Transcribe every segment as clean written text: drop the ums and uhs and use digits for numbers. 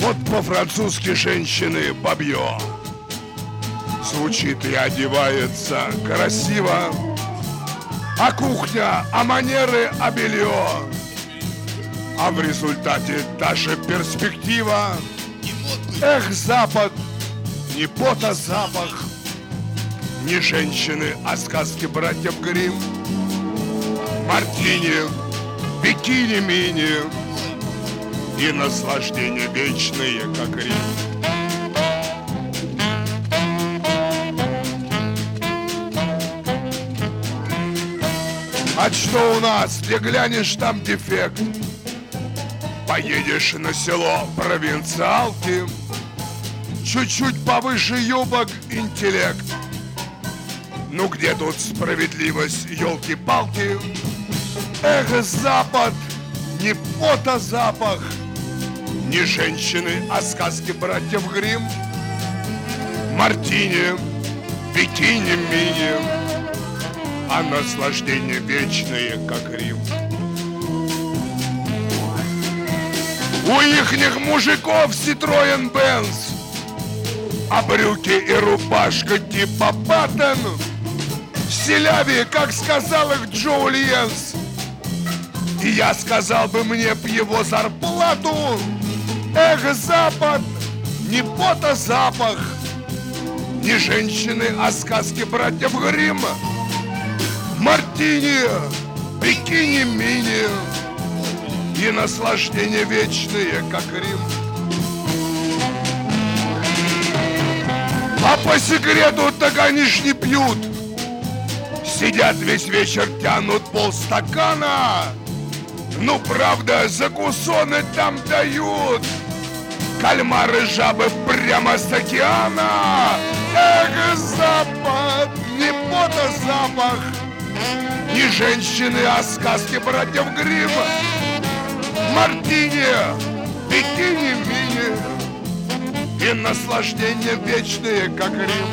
Вот по-французски женщины бабье. Звучит и одевается красиво. А кухня, а манеры, а белье. А в результате даже перспектива. Эх, Запад, не пота запах, не женщины, а сказки братьев Гримм. Мартини, бикини-мини и наслаждения вечные, как Рим. А что у нас, где глянешь, там дефект. Поедешь на село провинциалки, чуть-чуть повыше юбок интеллект. Ну где тут справедливость, елки-палки? Эх, Запад, не пота запах, не женщины, а сказки братьев Гримм. Мартини, бикини-мини, а наслаждения вечные, как Рим. У ихних мужиков Citroen Benz, а брюки и рубашка типа Паттон. В Селяве, как сказал их Джо Ульенс. И я сказал бы, мне б его зарплату. Эх, Запад, не пота запах, не женщины, а сказки братьев Гримма. Мартини, бикини-мини и наслаждения вечные, как Рим. А по секрету так они ж не пьют. Сидят весь вечер, тянут полстакана. Ну, правда, закусоны там дают. Кальмары, жабы прямо с океана. Эх, Запад, не пота запах, не женщины, а сказки братьев Гримма. Мартини, бикини-мини и наслаждения вечные, как Рим.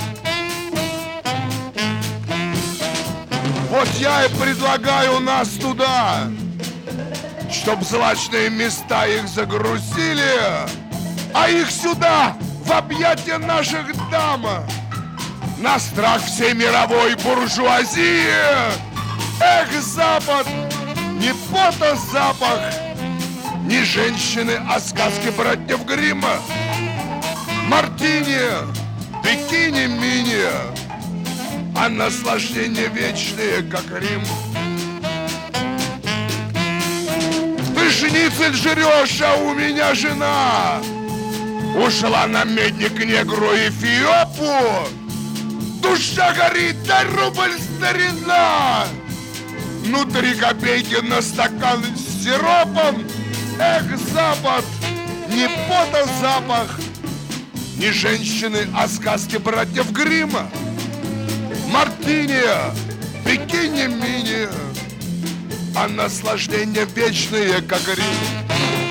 Вот я и предлагаю нас туда, чтоб злачные места их загрузили, а их сюда, в объятия наших дам, на страх всей мировой буржуазии. Эх, Запад, не пота запах, не женщины, а сказки братьев Гримма. Мартини, бикини-мини, а наслаждения вечные, как Рим. Ты шницель жрешь, а у меня жена ушла на медник негру Эфиопу. Душа горит, дай рубль, старина. Ну, 3 копейки на стакан с сиропом. Эх, Запад, не пота запах, не женщины, а сказки братьев Гримма. Мартини, бикини-мини, а наслаждения вечные, как Рим.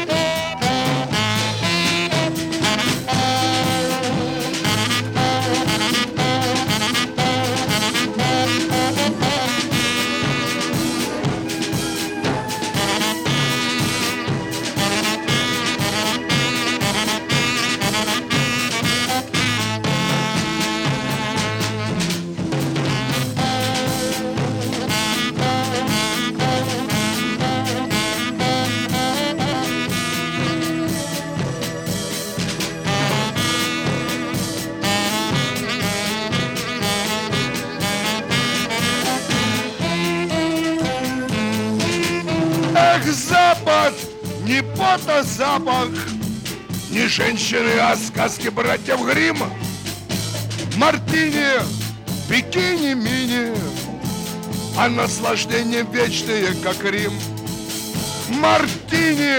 Эх, Запад, не пота запах, не женщины, а сказки братьев Гримма. Мартини, бикини-мини, а наслаждения вечные, как Рим. Мартини,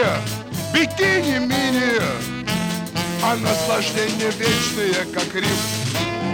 бикини-мини, а наслаждения вечные, как Рим.